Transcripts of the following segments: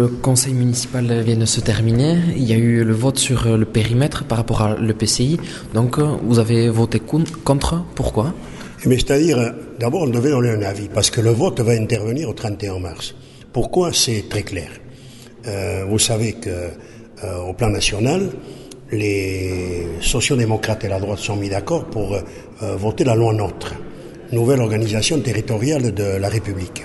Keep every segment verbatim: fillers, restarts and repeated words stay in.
le conseil municipal vient de se terminer. Il y a eu le vote sur le périmètre par rapport à l'E P C I. Donc, vous avez voté contre. Pourquoi ? Mais c'est-à-dire, d'abord, on devait donner un avis, parce que le vote va intervenir au trente et un mars. Pourquoi ? C'est très clair. Euh, vous savez que euh, au plan national, les sociodémocrates et la droite sont mis d'accord pour euh, voter la loi NOTRe, nouvelle organisation territoriale de la République.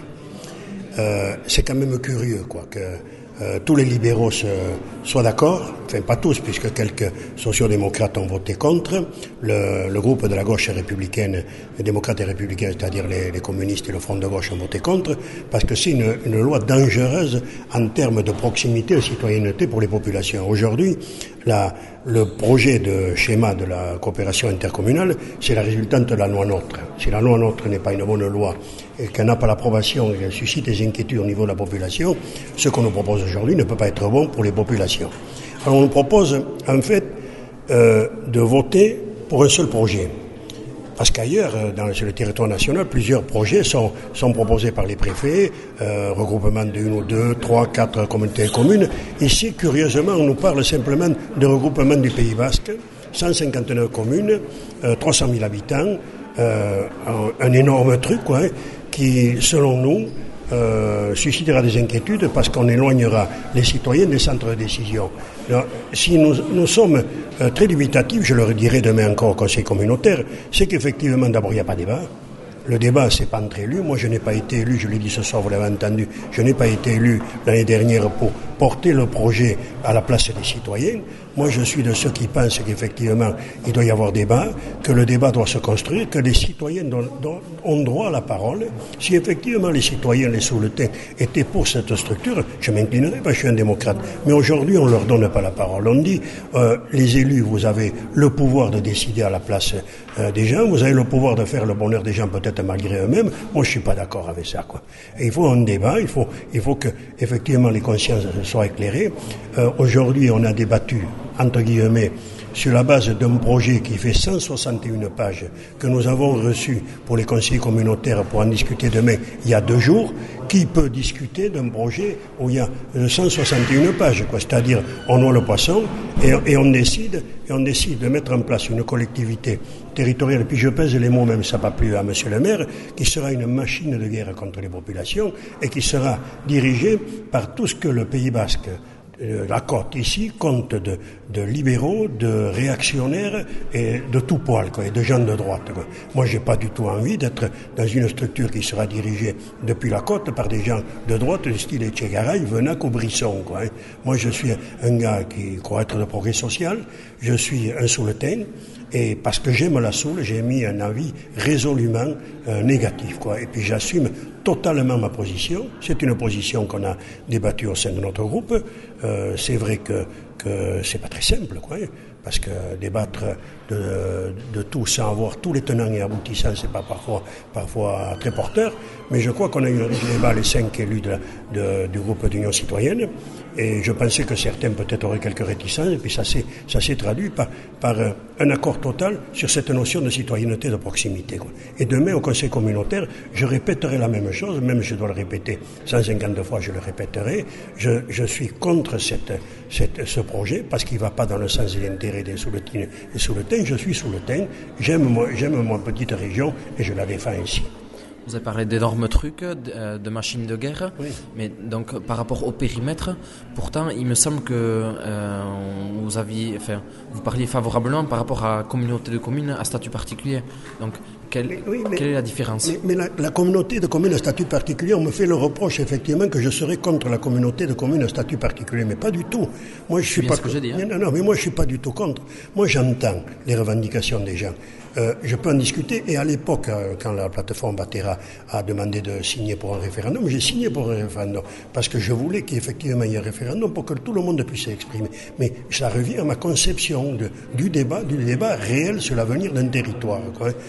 Euh, c'est quand même curieux, quoi, que euh, tous les libéraux se, soient d'accord, enfin pas tous, puisque quelques sociodémocrates ont voté contre, le, le groupe de la gauche républicaine, les démocrates et républicains, c'est-à-dire les, les communistes et le Front de gauche ont voté contre, parce que c'est une, une loi dangereuse en termes de proximité et de citoyenneté pour les populations. Aujourd'hui, la, le projet de schéma de la coopération intercommunale, c'est la résultante de la loi NOTRe. Si la loi NOTRe n'est pas une bonne loi et qu'elle n'a pas l'approbation et qu'elle suscite des inquiétudes au niveau de la population, ce qu'on nous propose aujourd'hui ne peut pas être bon pour les populations. Alors on nous propose en fait euh, de voter pour un seul projet. Parce qu'ailleurs, dans, sur le territoire national, plusieurs projets sont, sont proposés par les préfets, euh, regroupement d'une ou deux, trois, quatre communautés communes. Ici, curieusement, on nous parle simplement de regroupement du Pays Basque, cent cinquante-neuf communes, euh, trois cent mille habitants, euh, un, un énorme truc, quoi, hein, qui, selon nous, euh, suscitera des inquiétudes parce qu'on éloignera les citoyens des centres de décision. Alors, si nous, nous sommes euh, très dubitatifs, je le dirai demain encore au Conseil communautaire, c'est qu'effectivement, d'abord, il n'y a pas de débat. Le débat, c'est pas entre élus. Moi, je n'ai pas été élu, je l'ai dit ce soir, vous l'avez entendu, je n'ai pas été élu l'année dernière pour porter le projet à la place des citoyens. Moi, je suis de ceux qui pensent qu'effectivement, il doit y avoir débat, que le débat doit se construire, que les citoyens ont droit à la parole. Si effectivement les citoyens, les Souletins, étaient pour cette structure, je m'inclinerais parce que je suis un démocrate. Mais aujourd'hui, on ne leur donne pas la parole. On dit, euh, les élus, vous avez le pouvoir de décider à la place euh, des gens, vous avez le pouvoir de faire le bonheur des gens peut-être malgré eux-mêmes. Moi, je suis pas d'accord avec ça, quoi. Et il faut un débat, il faut, il faut que, effectivement, les consciences soient éclairées. Euh, aujourd'hui, on a débattu, entre guillemets, sur la base d'un projet qui fait cent soixante et une pages que nous avons reçu pour les conseillers communautaires pour en discuter demain, il y a deux jours. Qui peut discuter d'un projet où il y a cent soixante et une pages, quoi. C'est-à-dire, on noie le poisson et, et on décide, et on décide de mettre en place une collectivité territoriale, et puis je pèse les mots, même ça n'a pas plu à monsieur le maire, qui sera une machine de guerre contre les populations et qui sera dirigée par tout ce que le Pays Basque, la côte ici, compte de, de libéraux, de réactionnaires et de tout poil, quoi, et de gens de droite, quoi. Moi, j'ai pas du tout envie d'être dans une structure qui sera dirigée depuis la côte par des gens de droite, du style Etchegaray, Venac ou Brisson, quoi, hein. Moi, je suis un gars qui croit être de progrès social, je suis un Souletain, et parce que j'aime la Soule, j'ai mis un avis résolument euh, négatif, quoi. Et puis j'assume totalement ma position. C'est une position qu'on a débattue au sein de notre groupe. Euh, c'est vrai que, que c'est pas très simple, quoi. Parce que débattre de, de tout sans avoir tous les tenants et aboutissants, c'est pas parfois, parfois très porteur. Mais je crois qu'on a eu un riche débat, les cinq élus de, de, du groupe d'Union citoyenne. Et je pensais que certains peut-être auraient quelques réticences. Et puis ça s'est, ça s'est traduit par, par un accord total sur cette notion de citoyenneté de proximité, quoi. Et demain, au Conseil communautaire, je répéterai la même chose, même si je dois le répéter cent cinquante fois, je le répéterai. Je, je suis contre cette, cette, ce projet parce qu'il ne va pas dans le sens de l'intérêt des Souletines et Souletins. Je suis Souletain, j'aime, moi, j'aime ma petite région et je la défends ici. Vous avez parlé d'énormes trucs, de, de machines de guerre, oui. Mais donc par rapport au périmètre, pourtant il me semble que euh, vous aviez, enfin, vous parliez favorablement par rapport à la communauté de communes à statut particulier. Donc quelle, mais, oui, mais, quelle est la différence? Mais, mais la, la communauté de communes à statut particulier, on me fait le reproche effectivement que je serais contre la communauté de communes à statut particulier, mais pas du tout. Moi je suis bien pas. Ce que j'ai dit, hein. Non, non, mais moi je suis pas du tout contre. Moi j'entends les revendications des gens. Euh, je peux en discuter, et à l'époque, euh, quand la plateforme Batera a demandé de signer pour un référendum, j'ai signé pour un référendum, parce que je voulais qu'effectivement il y ait un référendum pour que tout le monde puisse s'exprimer. Mais ça revient à ma conception de, du débat, du débat réel sur l'avenir d'un territoire, quoi. Mais aujourd'hui,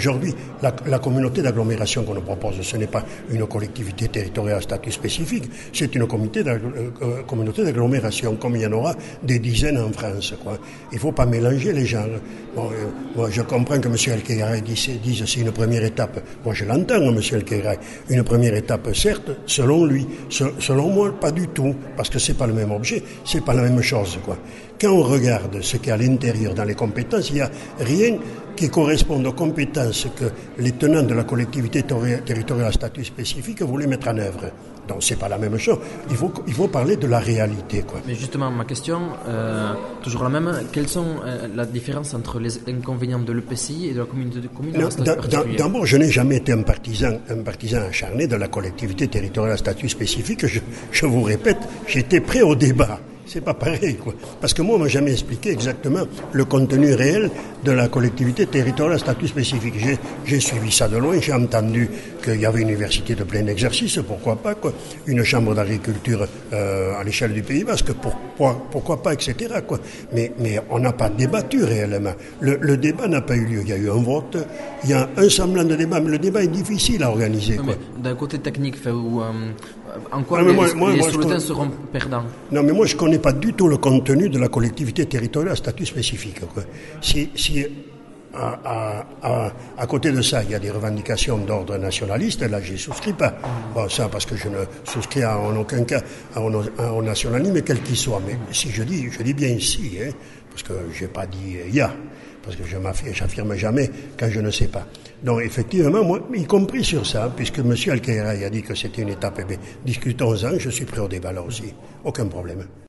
aujourd'hui, la, la communauté d'agglomération qu'on nous propose, ce n'est pas une collectivité territoriale à statut spécifique, c'est une communauté, euh, communauté d'agglomération, comme il y en aura des dizaines en France, quoi. Il ne faut pas mélanger les gens. Bon, euh, moi, je comprends que M. El Khairaï dise, dise c'est une première étape. Moi, je l'entends, M. El Khairaï. Une première étape, certes, selon lui. Se, selon moi, pas du tout, parce que c'est pas le même objet, c'est pas la même chose, quoi. Quand on regarde ce qu'il y a à l'intérieur dans les compétences, il n'y a rien qui corresponde aux compétences que les tenants de la collectivité territoriale à statut spécifique voulaient mettre en œuvre. Donc c'est pas la même chose. Il faut, il faut parler de la réalité, quoi. Mais justement, ma question, euh, toujours la même, quelles sont euh, la différence entre les inconvénients de l'E P C I et de la communauté de communes? D'abord, je n'ai jamais été un partisan, un partisan acharné de la collectivité territoriale à statut spécifique. Je, je vous répète, j'étais prêt au débat. C'est pas pareil, quoi. Parce que moi, on m'a jamais expliqué exactement le contenu réel de la collectivité territoriale à statut spécifique. J'ai, j'ai suivi ça de loin, j'ai entendu qu'il y avait une université de plein exercice, pourquoi pas, quoi. Une chambre d'agriculture euh, à l'échelle du Pays Basque, pourquoi, pourquoi pas, et cetera, quoi. Mais, mais on n'a pas débattu réellement. Le, le débat n'a pas eu lieu. Il y a eu un vote, il y a un semblant de débat, mais le débat est difficile à organiser, quoi. D'un côté technique, fait, où, euh, en quoi non, les, moi, moi, les moi, scrutins connais... seront perdants? Non, mais moi, je connais pas du tout le contenu de la collectivité territoriale à statut spécifique, quoi. Si, si à, à, à, à côté de ça, il y a des revendications d'ordre nationaliste, là, j'y souscris pas. Bon, ça, parce que je ne souscris en aucun cas au nationalisme, quel qu'il soit. Mais si je dis, je dis bien ici, hein, parce que j'ai pas dit il y a, parce que je m'affirme, j'affirme jamais quand je ne sais pas. Donc, effectivement, moi, y compris sur ça, puisque M. El Khairaï a dit que c'était une étape, eh bien, discutons-en, je suis prêt au débat là aussi. Aucun problème.